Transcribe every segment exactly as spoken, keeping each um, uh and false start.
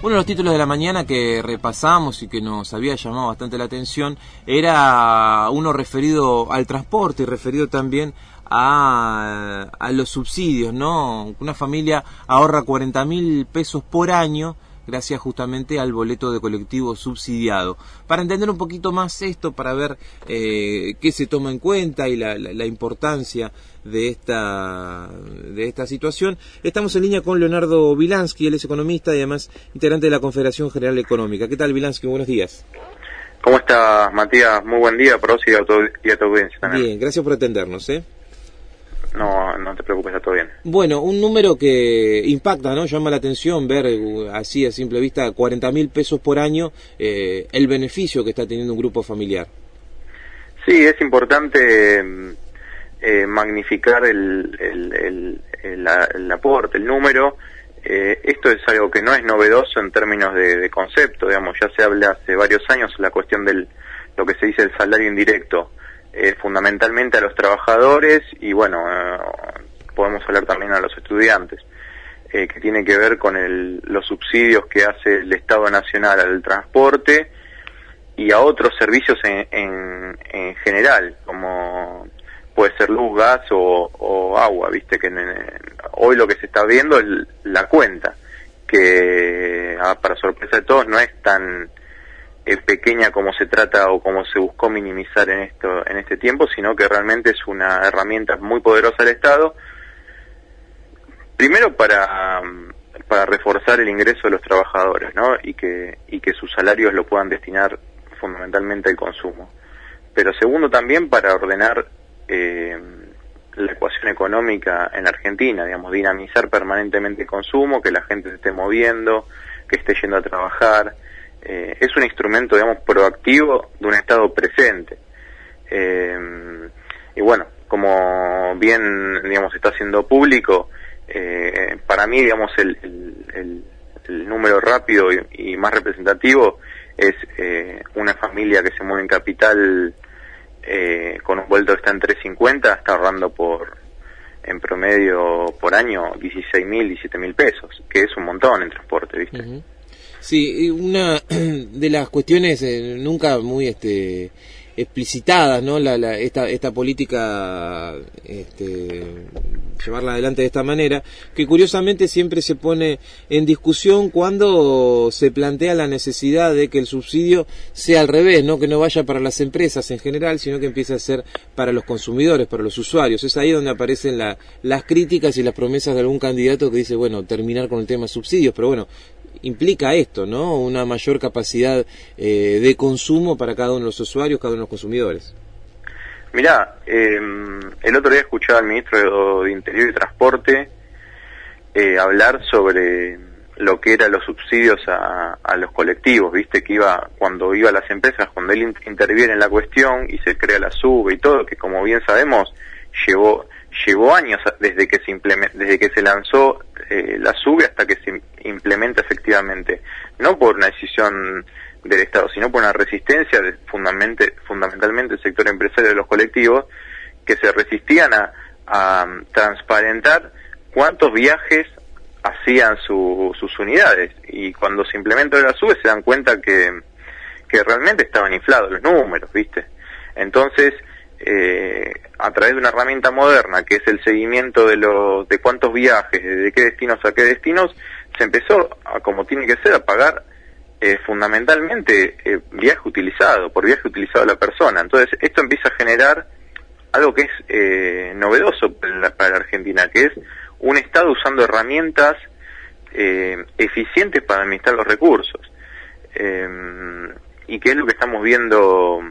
Uno de los títulos de la mañana que repasamos y que nos había llamado bastante la atención era uno referido al transporte y referido también a, a los subsidios, ¿no? Una familia ahorra cuarenta mil pesos por año gracias justamente al boleto de colectivo subsidiado. Para entender un poquito más esto, para ver eh, qué se toma en cuenta y la, la, la importancia de esta de esta situación, estamos en línea con Leonardo Vilansky. Él es economista y además integrante de la Confederación General Económica. ¿Qué tal, Vilansky? Buenos días. ¿Cómo estás, Matías? Muy buen día para vos y a tu, y a tu audiencia también. Bien, gracias por atendernos, ¿eh? No, no te preocupes, está todo bien. Bueno, un número que impacta, ¿no? Llama la atención ver uh, así a simple vista cuarenta mil pesos por año, eh, el beneficio que está teniendo un grupo familiar. Sí, es importante eh, magnificar el, el, el, el, el aporte, el número. Eh, esto es algo que no es novedoso en términos de, de concepto, digamos, ya se habla hace varios años la cuestión del lo que se dice el salario indirecto. Eh, fundamentalmente a los trabajadores y bueno, eh, podemos hablar también a los estudiantes, eh, que tiene que ver con el, los subsidios que hace el Estado Nacional al transporte y a otros servicios en, en, en general, como puede ser luz, gas o, o agua, viste que en, en, hoy lo que se está viendo es la cuenta, que ah, para sorpresa de todos no es tan pequeña como se trata o como se buscó minimizar en esto en este tiempo, sino que realmente es una herramienta muy poderosa del Estado, primero para para reforzar el ingreso de los trabajadores, ¿no? y que y que sus salarios lo puedan destinar fundamentalmente al consumo, pero segundo también para ordenar eh, la ecuación económica en Argentina, digamos, dinamizar permanentemente el consumo, que la gente se esté moviendo, que esté yendo a trabajar. Eh, es un instrumento, digamos, proactivo de un Estado presente. Eh, y bueno, como bien, digamos, está siendo público, eh, para mí, digamos, el, el, el, el número rápido y, y más representativo es eh, una familia que se mueve en capital eh, con un vuelto que está en tres cincuenta, está ahorrando por en promedio por año dieciséis mil, diecisiete mil pesos, que es un montón en transporte, ¿viste? Uh-huh. Sí, una de las cuestiones eh, nunca muy este explicitadas, ¿no? La, la, esta, esta política, este, llevarla adelante de esta manera, que curiosamente siempre se pone en discusión cuando se plantea la necesidad de que el subsidio sea al revés, ¿no? Que no vaya para las empresas en general, sino que empiece a ser para los consumidores, para los usuarios. Es ahí donde aparecen la, las críticas y las promesas de algún candidato que dice, bueno, terminar con el tema subsidios, pero bueno, implica esto, ¿no? Una mayor capacidad eh, de consumo para cada uno de los usuarios, cada uno de los consumidores. Mirá, eh, el otro día escuchaba al ministro de Interior y Transporte eh, hablar sobre lo que eran los subsidios a, a los colectivos, viste que iba cuando iba a las empresas, cuando él interviene en la cuestión y se crea la SUBE y todo, que como bien sabemos llevó llevó años desde que se implement, desde que se lanzó eh, la SUBE hasta que se implementa efectivamente, no por una decisión del Estado, sino por una resistencia de fundamentalmente, fundamentalmente el sector empresario de los colectivos, que se resistían a, a transparentar cuántos viajes hacían su, sus unidades, y cuando se implementó la SUBE se dan cuenta que, que realmente estaban inflados los números, ¿viste? Entonces, Eh, a través de una herramienta moderna que es el seguimiento de los de cuántos viajes, de qué destinos a qué destinos, se empezó a, como tiene que ser, a pagar eh, fundamentalmente eh, viaje utilizado, por viaje utilizado de la persona. Entonces esto empieza a generar algo que es eh, novedoso para la, para la Argentina, que es un Estado usando herramientas eh, eficientes para administrar los recursos, eh, y que es lo que estamos viendo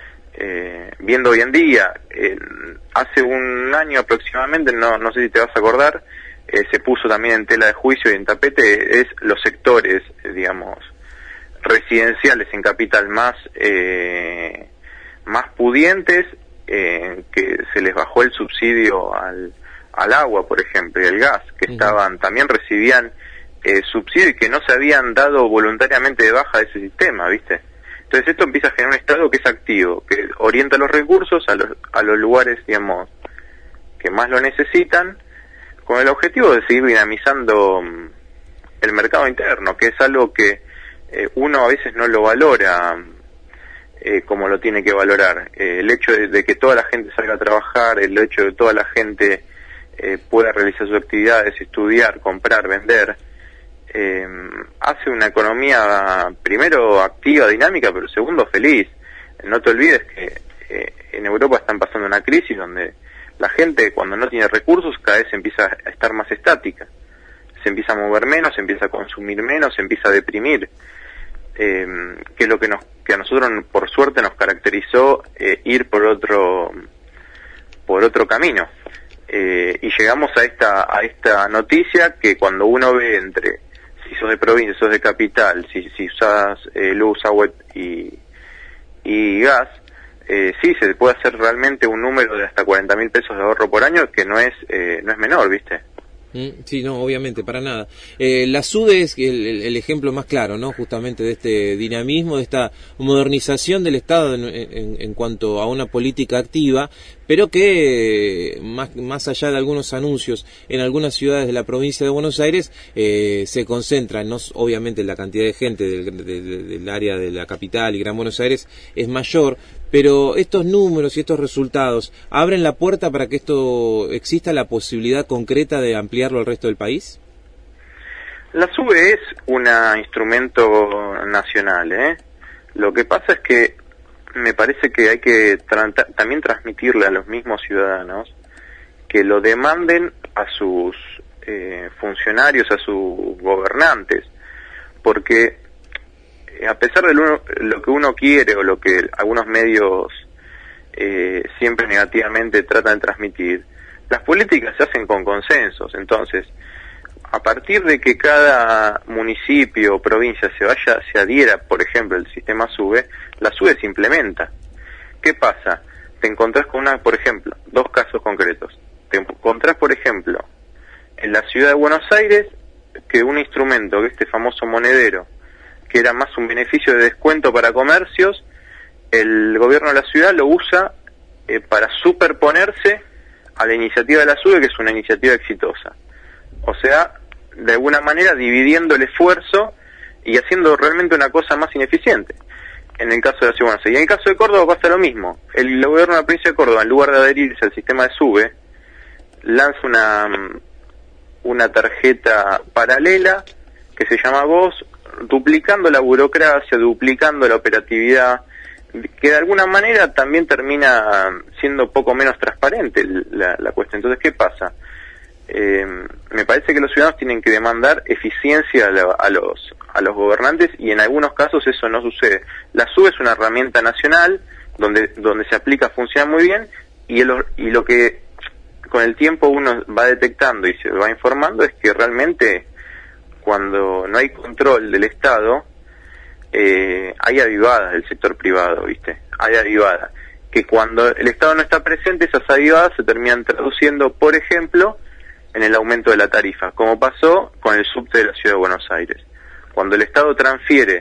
Eh, viendo hoy en día. Eh, hace un año aproximadamente, no no sé si te vas a acordar, eh, se puso también en tela de juicio y en tapete, es los sectores, eh, digamos, residenciales en capital más eh, más pudientes, eh, que se les bajó el subsidio al, al agua, por ejemplo, y al gas, que uh-huh. estaban también recibían eh, subsidio y que no se habían dado voluntariamente de baja de ese sistema, ¿viste? Entonces esto empieza a generar un Estado que es activo, que orienta los recursos a los, a los lugares, digamos, que más lo necesitan, con el objetivo de seguir dinamizando el mercado interno, que es algo que eh, uno a veces no lo valora eh, como lo tiene que valorar. Eh, el hecho de, de que toda la gente salga a trabajar, el hecho de que toda la gente eh, pueda realizar sus actividades, estudiar, comprar, vender, eh, hace una economía primero activa, dinámica, pero segundo feliz. No te olvides que eh, en Europa están pasando una crisis donde la gente, cuando no tiene recursos, cada vez empieza a estar más estática, se empieza a mover menos, se empieza a consumir menos, se empieza a deprimir, eh, que es lo que nos que a nosotros por suerte nos caracterizó eh, ir por otro por otro camino, eh, y llegamos a esta a esta noticia que cuando uno ve entre si sos de provincia, sos de capital, si si usas eh, luz, agua y y gas, eh, sí se puede hacer realmente un número de hasta cuarenta mil pesos de ahorro por año, que no es eh, no es menor, ¿viste? Sí, no, obviamente, para nada. Eh, la SUBE es el, el, el ejemplo más claro, ¿no? Justamente de este dinamismo, de esta modernización del Estado en, en, en cuanto a una política activa, pero que más, más allá de algunos anuncios en algunas ciudades de la provincia de Buenos Aires, eh, se concentra, no obviamente la cantidad de gente del, del, del área de la capital y Gran Buenos Aires es mayor, pero estos números y estos resultados abren la puerta para que esto exista la posibilidad concreta de ampliarlo al resto del país. La SUBE es un instrumento nacional, ¿eh? Lo que pasa es que me parece que hay que tra- también transmitirle a los mismos ciudadanos que lo demanden a sus eh, funcionarios, a sus gobernantes, porque a pesar de lo, lo que uno quiere o lo que algunos medios eh, siempre negativamente tratan de transmitir, las políticas se hacen con consensos. Entonces, a partir de que cada municipio o provincia se vaya, se adhiera, por ejemplo, el sistema SUBE, la SUBE se implementa. ¿Qué pasa? Te encontrás con una, por ejemplo, dos casos concretos. Te encontrás, por ejemplo, en la ciudad de Buenos Aires, que un instrumento, que este famoso monedero, que era más un beneficio de descuento para comercios, el gobierno de la ciudad lo usa eh, para superponerse a la iniciativa de la SUBE, que es una iniciativa exitosa. O sea, de alguna manera dividiendo el esfuerzo y haciendo realmente una cosa más ineficiente. En el caso de la ciudad de Buenos Aires. Y en el caso de Córdoba pasa lo mismo. El gobierno de la provincia de Córdoba, en lugar de adherirse al sistema de SUBE, lanza una, una tarjeta paralela que se llama VOZ, duplicando la burocracia, duplicando la operatividad, que de alguna manera también termina siendo poco menos transparente la, la cuestión. Entonces, ¿qué pasa? Eh, me parece que los ciudadanos tienen que demandar eficiencia a, la, a los a los gobernantes, y en algunos casos eso no sucede. La SUBE es una herramienta nacional donde donde se aplica, funciona muy bien, y, el, y lo que con el tiempo uno va detectando y se va informando es que realmente cuando no hay control del Estado, eh, hay avivadas del sector privado, ¿viste? Hay avivadas que cuando el Estado no está presente, esas avivadas se terminan traduciendo, por ejemplo, en el aumento de la tarifa, como pasó con el subte de la Ciudad de Buenos Aires. Cuando el Estado transfiere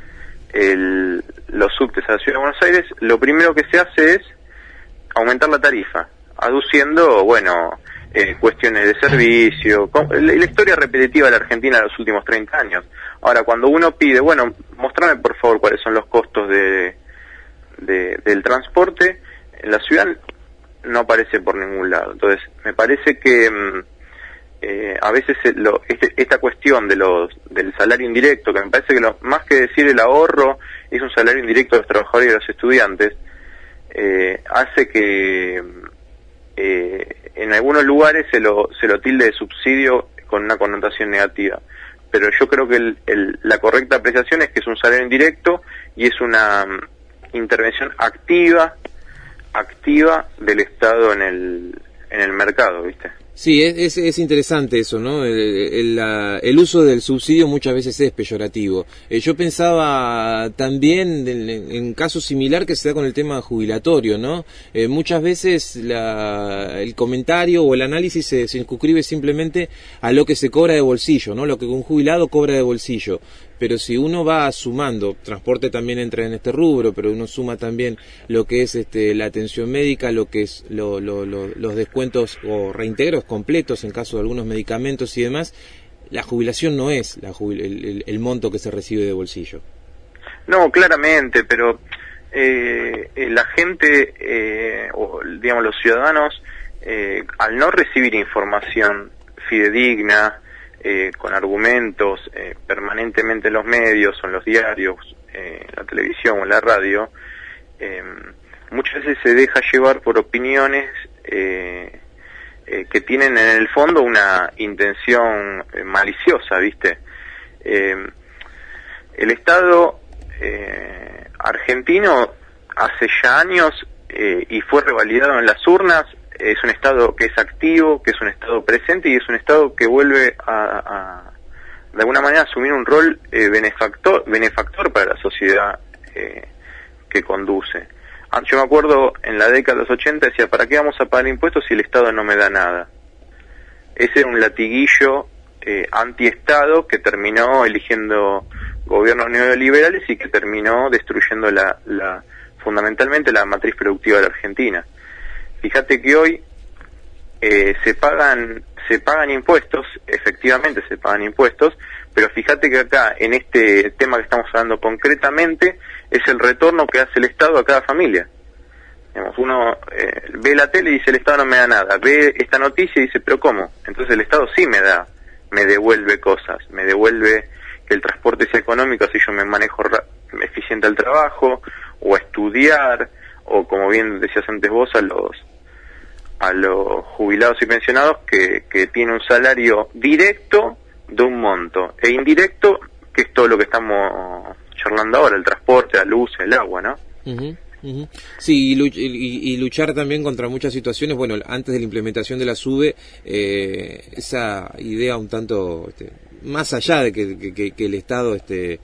el, los subtes a la Ciudad de Buenos Aires, lo primero que se hace es aumentar la tarifa, aduciendo, bueno, eh, cuestiones de servicio, con, la, la historia repetitiva de la Argentina de los últimos treinta años. Ahora, cuando uno pide, bueno, mostrame por favor cuáles son los costos de, de del transporte, en la ciudad no aparece por ningún lado. Entonces, me parece que eh, a veces lo, este, esta cuestión de los del salario indirecto, que me parece que lo, más que decir el ahorro, es un salario indirecto de los trabajadores y de los estudiantes, eh, hace que eh, en algunos lugares se lo, se lo tilde de subsidio con una connotación negativa. Pero yo creo que el, el, la correcta apreciación es que es un salario indirecto y es una um, intervención activa activa del Estado en el en el mercado, ¿viste? Sí, es, es interesante eso, ¿no? El, el, la, el uso del subsidio muchas veces es peyorativo. Eh, yo pensaba también en, en caso similar que se da con el tema jubilatorio, ¿no? Eh, muchas veces la, el comentario o el análisis se, se circunscribe simplemente a lo que se cobra de bolsillo, ¿no? Lo que un jubilado cobra de bolsillo. Pero si uno va sumando, transporte también entra en este rubro, pero uno suma también lo que es este, la atención médica, lo que es lo, lo, lo, los descuentos o reintegros completos en caso de algunos medicamentos y demás, la jubilación no es la jubil el, el, el monto que se recibe de bolsillo. No, claramente, pero eh, la gente, eh, o digamos los ciudadanos, eh, al no recibir información fidedigna, eh, con argumentos eh, permanentemente en los medios o en los diarios, eh, en la televisión o en la radio, eh, muchas veces se deja llevar por opiniones eh, eh, que tienen en el fondo una intención eh, maliciosa, ¿viste? Eh, el Estado eh, argentino hace ya años eh, y fue revalidado en las urnas, es un Estado que es activo, que es un Estado presente y es un Estado que vuelve a, a de alguna manera a asumir un rol eh, benefactor, benefactor para la sociedad eh, que conduce. Yo me acuerdo en la década de los ochenta decía, ¿para qué vamos a pagar impuestos si el Estado no me da nada? Ese era un latiguillo eh, anti-Estado que terminó eligiendo gobiernos neoliberales y que terminó destruyendo la, la fundamentalmente la matriz productiva de la Argentina. Fíjate que hoy eh, se pagan se pagan impuestos, efectivamente se pagan impuestos, pero fíjate que acá, en este tema que estamos hablando concretamente, es el retorno que hace el Estado a cada familia. Digamos, uno eh, ve la tele y dice, el Estado no me da nada, ve esta noticia y dice, pero ¿cómo? Entonces el Estado sí me da, me devuelve cosas, me devuelve que el transporte sea económico, así yo me manejo eficiente al trabajo, o a estudiar, o como bien decías antes vos, a los a los jubilados y pensionados que, que tienen un salario directo de un monto, e indirecto, que es todo lo que estamos charlando ahora, el transporte, la luz, el agua, ¿no? Uh-huh, uh-huh. Sí, y, luch- y, y luchar también contra muchas situaciones. Bueno, antes de la implementación de la SUBE, eh, esa idea un tanto, este, más allá de que, que, que el Estado, este,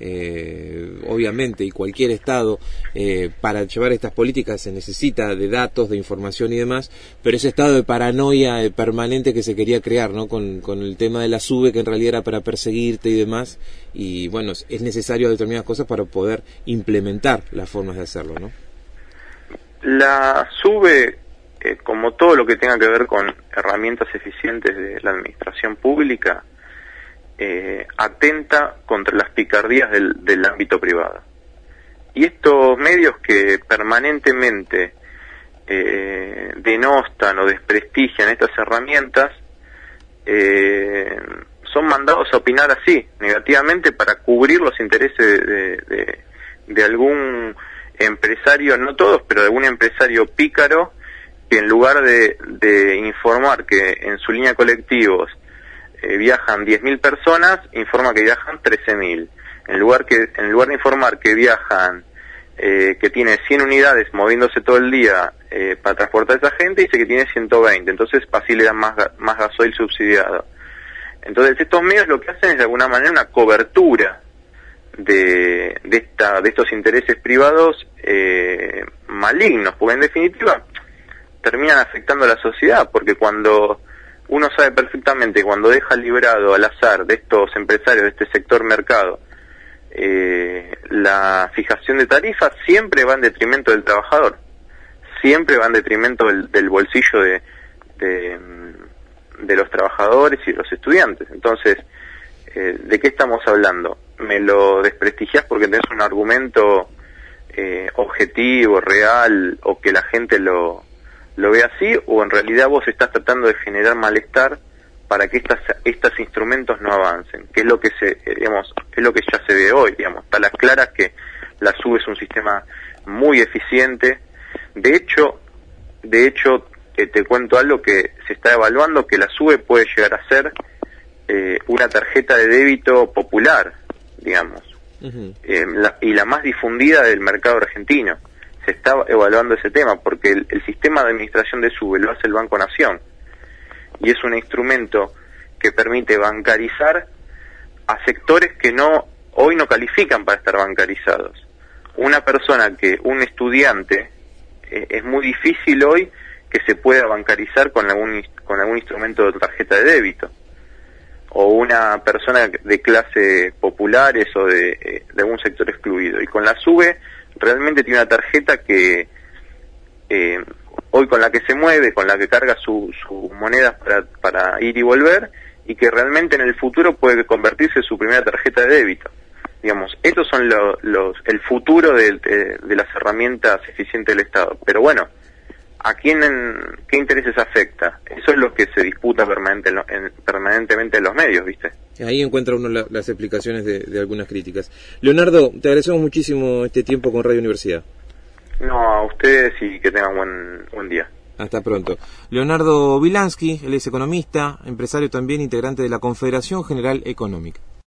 eh, obviamente, y cualquier Estado, eh, para llevar estas políticas se necesita de datos, de información y demás, pero ese estado de paranoia eh, permanente que se quería crear, ¿no? Con, con el tema de la SUBE, que en realidad era para perseguirte y demás, y bueno, es necesario determinadas cosas para poder implementar las formas de hacerlo, ¿no? La SUBE, eh, como todo lo que tenga que ver con herramientas eficientes de la administración pública, eh, atenta contra las picardías del, del ámbito privado. Y estos medios que permanentemente eh, denostan o desprestigian estas herramientas, eh, son mandados a opinar así, negativamente, para cubrir los intereses de, de, de, de algún empresario, no todos, pero de algún empresario pícaro, que en lugar de, de informar que en su línea de colectivos eh, viajan diez mil personas, informa que viajan trece mil. En lugar que en lugar de informar que viajan, eh, que tiene cien unidades moviéndose todo el día eh, para transportar a esa gente, dice que tiene ciento veinte, entonces así le dan más, más gasoil subsidiado. Entonces estos medios lo que hacen es de alguna manera una cobertura de, de, esta, de estos intereses privados eh, malignos, porque en definitiva terminan afectando a la sociedad, porque cuando uno sabe perfectamente, cuando deja librado al azar de estos empresarios de este sector mercado, eh, la fijación de tarifas siempre va en detrimento del trabajador, siempre va en detrimento del, del bolsillo de, de, de los trabajadores y de los estudiantes. Entonces, eh, ¿de qué estamos hablando? Me lo desprestigiás porque tenés un argumento eh, objetivo, real, o que la gente lo, lo ve así, o en realidad vos estás tratando de generar malestar para que estas estos instrumentos no avancen, que es lo que se, digamos, es lo que ya se ve hoy, digamos, está a las claras que la SUBE es un sistema muy eficiente. De hecho, de hecho, eh, te cuento algo que se está evaluando, que la SUBE puede llegar a ser eh, una tarjeta de débito popular, digamos, uh-huh. eh, la, y la más difundida del mercado argentino. Se está evaluando ese tema, porque el, el sistema de administración de SUBE lo hace el Banco Nación, y es un instrumento que permite bancarizar a sectores que no hoy no califican para estar bancarizados. Una persona que, un estudiante, eh, es muy difícil hoy que se pueda bancarizar con algún, con algún instrumento de tarjeta de débito. O una persona de clase populares o de, eh, de algún sector excluido. Y con la SUBE realmente tiene una tarjeta que eh, hoy con la que se mueve, con la que carga sus su monedas para, para ir y volver, y que realmente en el futuro puede convertirse en su primera tarjeta de débito. Digamos, estos son lo, los el futuro de, de, de las herramientas eficientes del Estado. Pero bueno, ¿a quién, en, qué intereses afecta? Eso es lo que se disputa permanente en lo, en, permanentemente en los medios, ¿viste? Ahí encuentra uno la, las explicaciones de, de algunas críticas. Leonardo, te agradecemos muchísimo este tiempo con Radio Universidad. No, a ustedes y que tengan buen, buen día. Hasta pronto. Leonardo Wilansky, él es economista, empresario también, integrante de la Confederación General Económica.